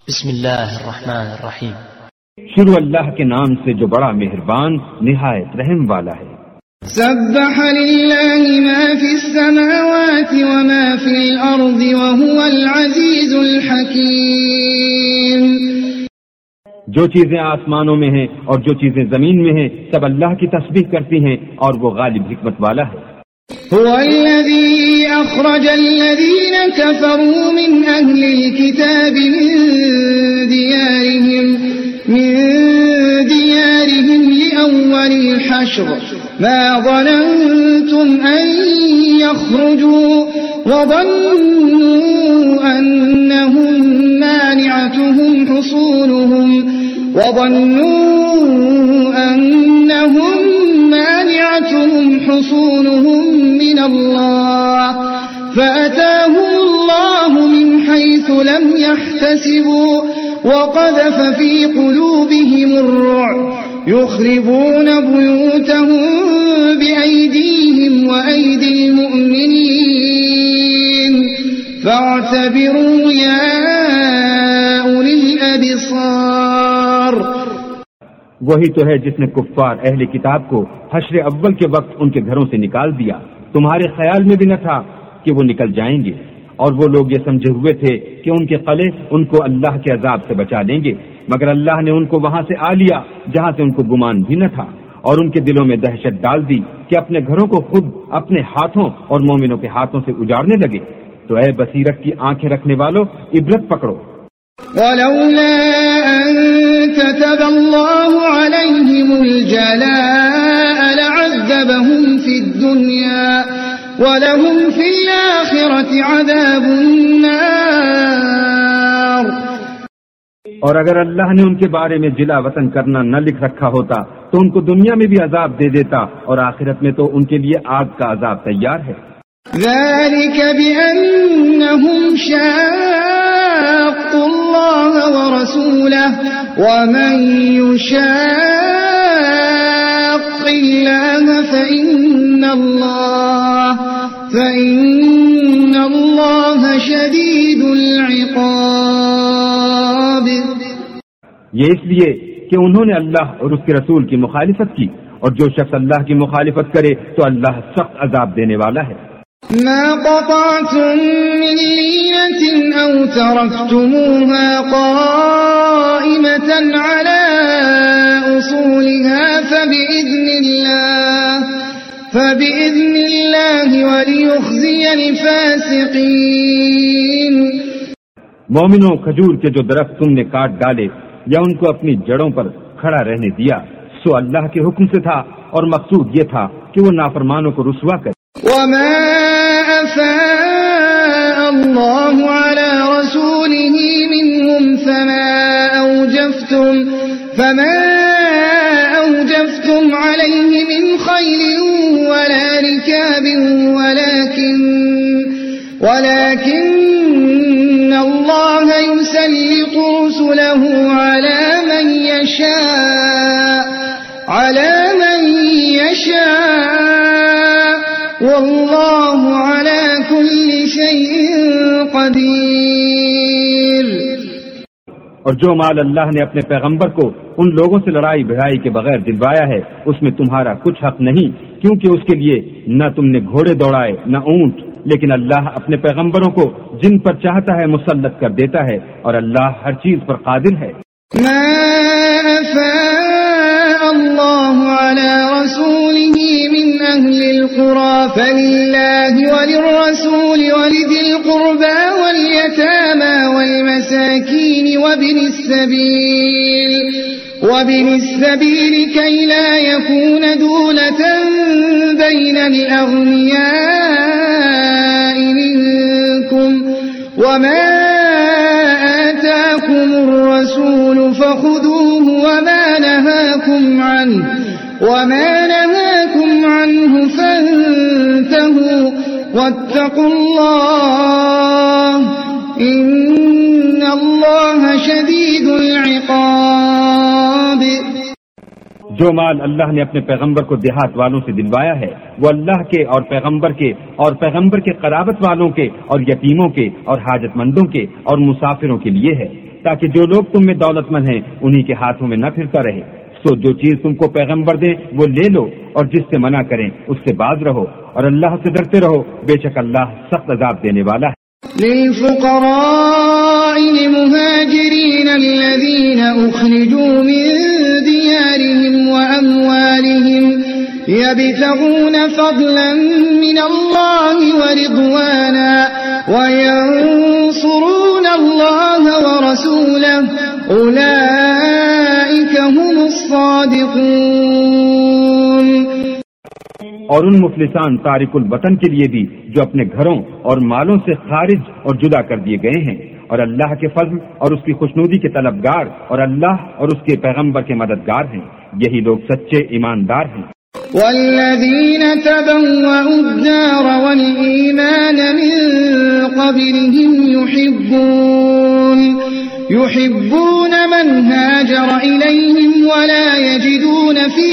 بسم اللہ الرحمن الرحیم. شروع اللہ کے نام سے جو بڑا مہربان نہایت رحم والا ہے. سبح للہ ما فی السماوات وما فی الارض وهو العزیز الحکیم. جو چیزیں آسمانوں میں ہیں اور جو چیزیں زمین میں ہیں سب اللہ کی تسبیح کرتی ہیں اور وہ غالب حکمت والا ہے. هو الذي أخرج الذين كفروا من أهل الكتاب من ديارهم لأول الحشر ما ظننتم أن يخرجوا وظنوا أنهم مانعتهم حصونهم من الله فأتاهم الله من حيث لم يحتسبوا وقذف في قلوبهم الرعب يخربون بيوتهم بأيديهم وأيدي المؤمنين فاعتبروا يا أولي الأبصار. وہی تو ہے جس نے کفار اہل کتاب کو حشر اول کے وقت ان کے گھروں سے نکال دیا. تمہارے خیال میں بھی نہ تھا کہ وہ نکل جائیں گے، اور وہ لوگ یہ سمجھے ہوئے تھے کہ ان کے قلعے ان کو اللہ کے عذاب سے بچا لیں گے، مگر اللہ نے ان کو وہاں سے آ لیا جہاں سے ان کو گمان بھی نہ تھا، اور ان کے دلوں میں دہشت ڈال دی کہ اپنے گھروں کو خود اپنے ہاتھوں اور مومنوں کے ہاتھوں سے اجاڑنے لگے. تو اے بصیرت کی آنکھیں رکھنے والوں، عبرت پکڑو. ولولا أن كتب الله عليهم الجلاء لعذبهم في الدنيا ولهم في الآخرة عذاب النار. اور اگر اللہ نے ان کے بارے میں جلا وطن کرنا نہ لکھ رکھا ہوتا تو ان کو دنیا میں بھی عذاب دے دیتا، اور آخرت میں تو ان کے لیے آگ کا عذاب تیار ہے. ذلك بأنهم شاقوا الله ورسوله ومن يشاق الله فإن الله شديد العقاب. یہ اس لیے کہ انہوں نے اللہ اور اس کے رسول کی مخالفت کی، اور جو شخص اللہ کی مخالفت کرے تو اللہ سخت عذاب دینے والا ہے. ما قطعتم من لينة أو تركتموها قائمة على أصولها فبإذن الله وليخزي الفاسقين. مومنوں، کھجور کے جو درخت تم نے کاٹ ڈالے یا ان کو اپنی جڑوں پر کھڑا رہنے دیا سو اللہ کے حکم سے تھا، اور مقصود یہ تھا کہ وہ نافرمانوں کو رسوا کرے. وما أفاء الله على رسوله منهم فما أوجفتم عليه من خيل ولا ركاب ولكن الله يسلط رسله على من يشاء والله على كل شيء قدير. اور جو مال اللہ نے اپنے پیغمبر کو ان لوگوں سے لڑائی بھڑائی کے بغیر دلوایا ہے اس میں تمہارا کچھ حق نہیں، کیونکہ اس کے لیے نہ تم نے گھوڑے دوڑائے نہ اونٹ، لیکن اللہ اپنے پیغمبروں کو جن پر چاہتا ہے مسلط کر دیتا ہے، اور اللہ ہر چیز پر قادر ہے. ما أفاء الله على رسوله من أهل القرى فلله وللرسول ولذي القربى واليتامى والمساكين وابن السبيل كي لا يكون دولة بين الأغنياء منكم وما آتاكم الرسول فخذوه وما نهاكم عنه فانتهوا واتقوا الله إن الله شديد العقاب. جو مال اللہ نے اپنے پیغمبر کو دیہات والوں سے دلوایا ہے وہ اللہ کے اور پیغمبر کے قرابت والوں کے اور یتیموں کے اور حاجت مندوں کے اور مسافروں کے لیے ہے. تاکہ جو لوگ تم میں دولت مند ہیں انہی کے ہاتھوں میں نہ پھرتا رہے. سو جو چیز تم کو پیغمبر دیں وہ لے لو, اور جس سے منع کریں اس سے باز رہو, اور اللہ سے ڈرتے رہو, بے شک اللہ سخت عذاب دینے والا ہے. للفقراء المهاجرين الذين أخرجوا من ديارهم وأموالهم يبتغون فضلا من الله ورضوانا وينصرون الله ورسوله أولئك هم الصادقون. اور ان مفلسان تارک الوطن کے لیے بھی جو اپنے گھروں اور مالوں سے خارج اور جدا کر دیے گئے ہیں, اور اللہ کے فضل اور اس کی خوشنودی کے طلبگار, اور اللہ اور اس کے پیغمبر کے مددگار ہیں, یہی لوگ سچے ایماندار ہیں. والذين تبوأوا الدار والإيمان من قبلهم يحبون من هاجر إليهم ولا يجدون في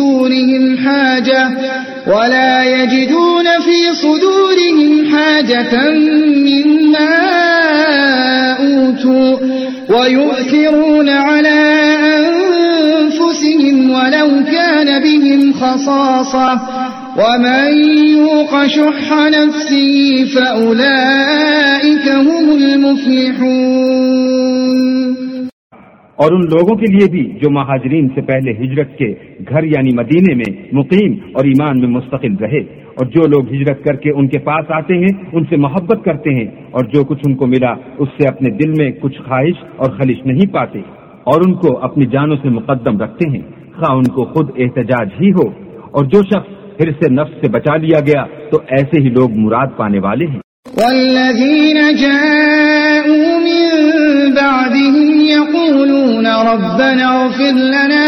صدورهم حاجة مما أوتوا ويؤثرون على أنفسهم ولو كان بهم خصاصة ومن يوق شح نفسه فأولئك هم المفلحون. اور ان لوگوں کے لیے بھی جو مہاجرین سے پہلے ہجرت کے گھر یعنی مدینے میں مقیم اور ایمان میں مستقل رہے, اور جو لوگ ہجرت کر کے ان کے پاس آتے ہیں ان سے محبت کرتے ہیں, اور جو کچھ ان کو ملا اس سے اپنے دل میں کچھ خواہش اور خلش نہیں پاتے, اور ان کو اپنی جانوں سے مقدم رکھتے ہیں خواہ ان کو خود احتجاج ہی ہو. اور جو شخص پھر سے نفس سے بچا لیا گیا تو ایسے ہی لوگ مراد پانے والے ہیں. والذین جاءوا من بعدهم يقولون ربنا اغفر لنا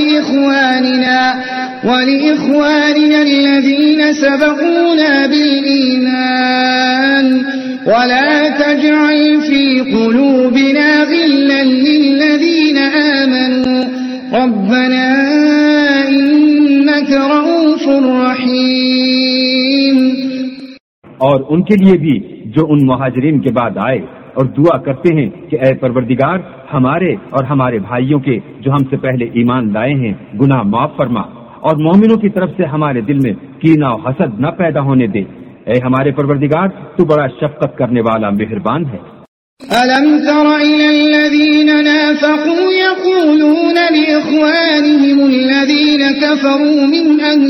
ولإخواننا الذين سبقونا بالإيمان ولا تجعل في قلوبنا غلا للذين آمنوا ربنا إنك رؤوف رحيم. اور ان کے لیے بھی جو ان مہاجرین کے بعد آئے اور دعا کرتے ہیں کہ اے پروردگار ہمارے اور ہمارے بھائیوں کے جو ہم سے پہلے ایمان لائے ہیں گناہ معاف فرما, اور مومنوں کی طرف سے ہمارے دل میں کینہ و حسد نہ پیدا ہونے دے. اے ہمارے پروردگار تو بڑا شفقت کرنے والا مہربان ہے. أَلَمْ تَرَ إِلَى الَّذِينَ نَافَقُوا يَقُولُونَ لِإِخْوَانِهِمُ الَّذِينَ كَفَرُوا مِنْ أَهْلِ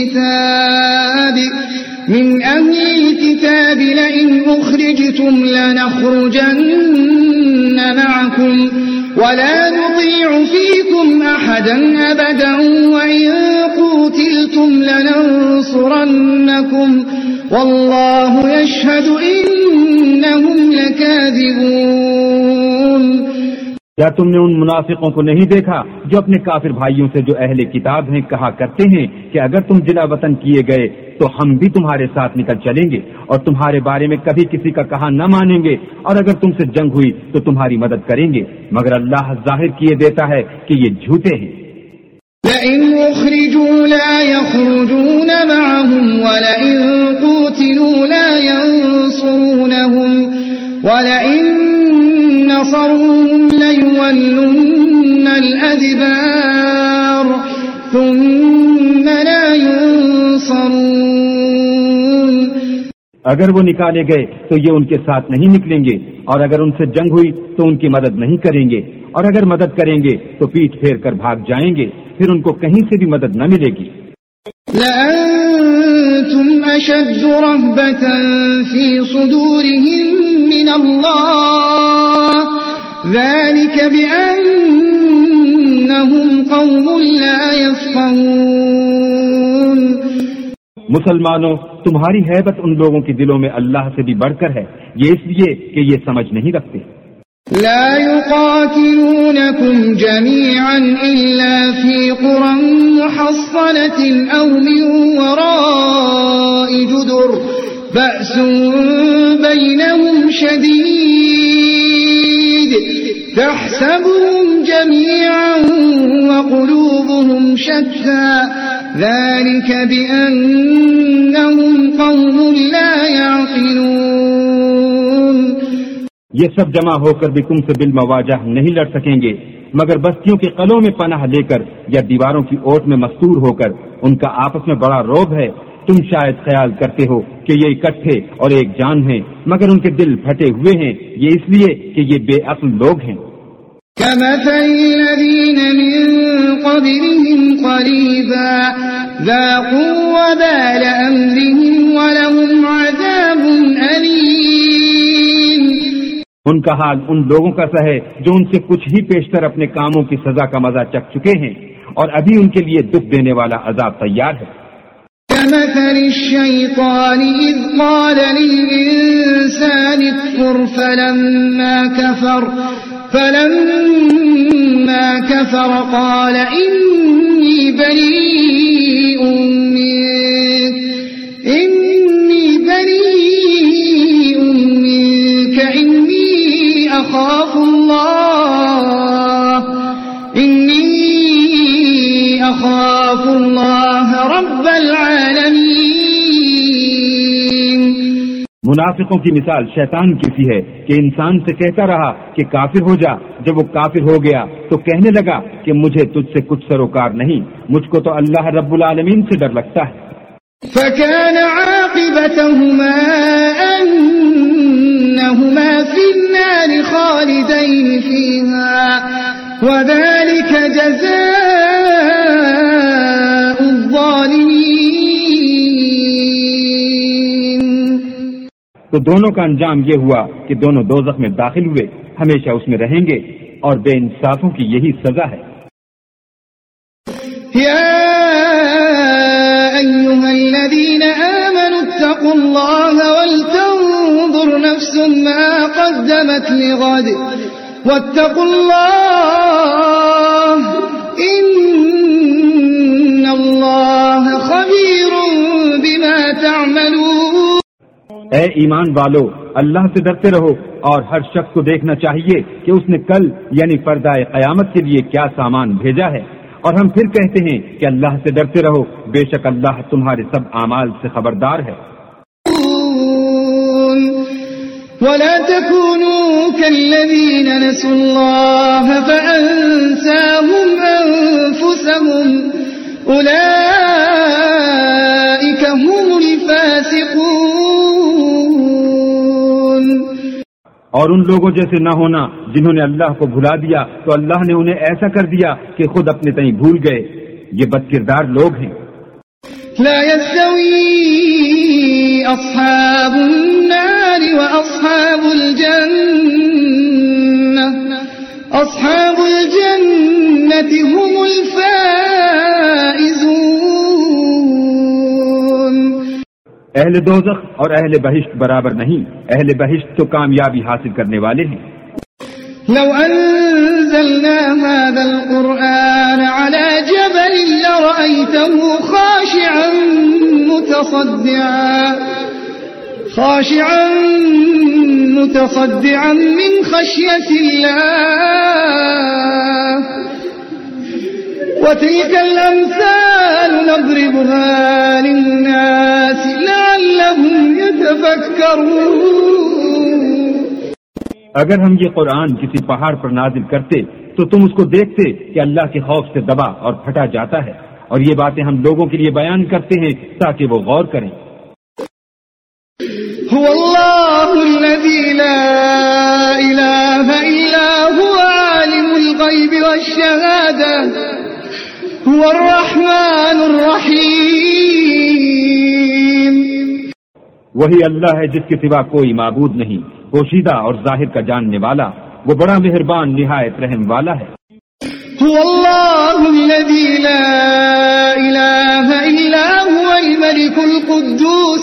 الْكِتَابِ لَئِنْ أُخْرِجْتُمْ لَنَخْرُجَنَّ مَعَكُمْ وَلَا نُطِيعُ فِيكُمْ أَحَدًا أَبَدًا وَإِنْ قُوتِلْتُمْ لَنَنْصُرَنَّكُمْ وَاللَّهُ يَشْهَدُ إِنَّهُمْ لَكَاذِبُونَ. کیا تم نے ان منافقوں کو نہیں دیکھا جو اپنے کافر بھائیوں سے جو اہل کتاب ہیں کہا کرتے ہیں کہ اگر تم جلا وطن کیے گئے تو ہم بھی تمہارے ساتھ نکل چلیں گے, اور تمہارے بارے میں کبھی کسی کا کہا نہ مانیں گے, اور اگر تم سے جنگ ہوئی تو تمہاری مدد کریں گے, مگر اللہ ظاہر کیے دیتا ہے کہ یہ جھوٹے ہیں. لئن أخرجوا لا يخرجون معهم ولئن قوتلوا لا ينصرونهم ولئن نصروهم ليولن الأدبار ثم لا ينصرون. اگر وہ نکالے گئے تو یہ ان کے ساتھ نہیں نکلیں گے, اور اگر ان سے جنگ ہوئی تو ان کی مدد نہیں کریں گے, اور اگر مدد کریں گے تو پیٹ پھیر کر بھاگ جائیں گے, پھر ان کو کہیں سے بھی مدد نہ ملے گی. لأنتم أشد رهبة في صدورهم من الله ذلك بأنهم قوم لا يفقهون. مسلمانوں تمہاری ہیبت ان لوگوں کے دلوں میں اللہ سے بھی بڑھ کر ہے, یہ اس لیے کہ یہ سمجھ نہیں رکھتے. لا يقاتلونكم جميعا إلا في قرى محصنة أو من وراء جدر بأس بينهم شديد تحسبهم جميعا وقلوبهم شتى ذلك بأنهم قوم لا يعقلون. یہ سب جمع ہو کر بھی تم سے بالمواجہ نہیں لڑ سکیں گے، مگر بستیوں کے قلعوں میں پناہ لے کر یا دیواروں کی اوٹ میں مستور ہو کر ان کا آپس میں بڑا رعب ہے۔ تم شاید خیال کرتے ہو کہ یہ اکٹھے اور ایک جان ہیں، مگر ان کے دل پھٹے ہوئے ہیں، یہ اس لیے کہ یہ بے عقل لوگ ہیں۔ كمثل الذين من قبلهم قريبا ذاقوا وبال أمرهم ولهم عذاب أليم۔ ان کا حال ان لوگوں کا سا ہے جو ان سے کچھ ہی پیشتر اپنے کاموں کی سزا کا مزہ چکھ چکے ہیں، اور ابھی ان کے لیے دکھ دینے والا عذاب تیار ہے۔ كمثل الشيطان إذ قال للإنسان اكفر فلما كفر قال إني بريء منك إني أخاف الله رب العالمين۔ منافقوں کی مثال شیطان کی سی ہے کہ انسان سے کہتا رہا کہ کافر ہو جا، جب وہ کافر ہو گیا تو کہنے لگا کہ مجھے تجھ سے کچھ سروکار نہیں، مجھ کو تو اللہ رب العالمین سے ڈر لگتا ہے۔ فكان عاقبتهما أنهما في النار خالدين فيها وذلك جزاء الظالمين۔ تو دونوں کا انجام یہ ہوا کہ دونوں دوزخ میں داخل ہوئے، ہمیشہ اس میں رہیں گے، اور بے انصافوں کی یہی سزا ہے۔ يا أيها الذين آمنوا اتقوا الله ولتنظر نفس ما قدمت لغد واتقوا الله إن الله خبير بما تعملون۔ اے ایمان والو، اللہ سے ڈرتے رہو، اور ہر شخص کو دیکھنا چاہیے کہ اس نے کل یعنی فردہ قیامت کے لیے کیا سامان بھیجا ہے، اور ہم پھر کہتے ہیں کہ اللہ سے ڈرتے رہو، بے شک اللہ تمہارے سب اعمال سے خبردار ہے۔ ولا تكونوا كالذين نسوا الله فأنساهم أنفسهم أولئك هم الفاسقون۔ اور ان لوگوں جیسے نہ ہونا جنہوں نے اللہ کو بھلا دیا تو اللہ نے انہیں ایسا کر دیا کہ خود اپنے تئیں بھول گئے، یہ بدکردار لوگ ہیں۔ لا يستوي أصحاب النار وأصحاب الجنة هم الفائزون۔ اہل دوزخ اور اہل بہشت برابر نہیں، اہل بہشت تو کامیابی حاصل کرنے والے ہیں۔ لو أنزلنا هذا القرآن على جبل لرأيته خاشعا متصدعا من خشية الله وتلك الأمثال نضربها للناس لعلهم يتفكرون۔ اگر ہم یہ قرآن کسی پہاڑ پر نازل کرتے تو تم اس کو دیکھتے کہ اللہ کے خوف سے دبا اور پھٹا جاتا ہے، اور یہ باتیں ہم لوگوں کے لیے بیان کرتے ہیں تاکہ وہ غور کریں۔ هو الله الذي لا إله إلا هو عالم الغيب والشهادة هو الرحمن الرحيم۔ وہی اللہ ہے جس کے سوا کوئی معبود نہیں، پوشیدہ اور ظاہر کا جاننے والا، وہ بڑا مہربان نہایت رحم والا ہے۔ هو الله الذي لا إله إلا هو الملك القدوس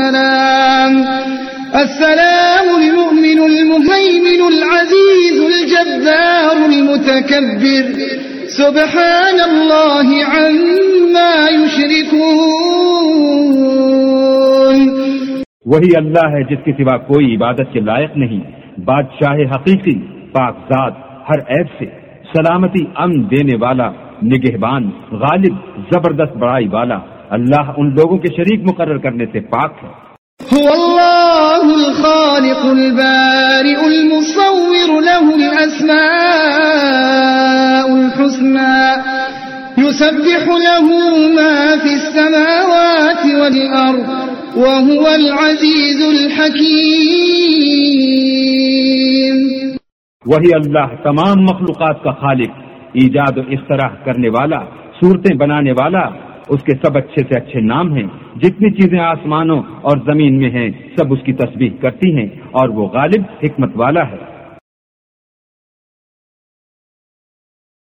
السلام المؤمن المهيمن العزيز الجبار المتكبر سبحان الله عما يشركون۔ وہی اللہ ہے جس کے سوا کوئی عبادت کے لائق نہیں، بادشاہ حقیقی، پاک ذات، ہر عیب سے، سلامتی امن دینے والا، نگہبان، غالب، زبردست بڑائی والا، اللہ ان لوگوں کے شریک مقرر کرنے سے پاک ہے۔ هو الله الخالق البارئ المصور يسبح له ما في السماوات والأرض وهو العزيز الحكيم. وہی اللہ تمام مخلوقات کا خالق، ایجاد و اختراع کرنے والا، صورتیں بنانے والا. اس کے سب اچھے سے اچھے نام ہیں. جتنی چیزیں آسمانوں اور زمین میں ہیں سب اس کی تسبیح کرتی ہیں، اور وہ غالب حکمت والا ہے.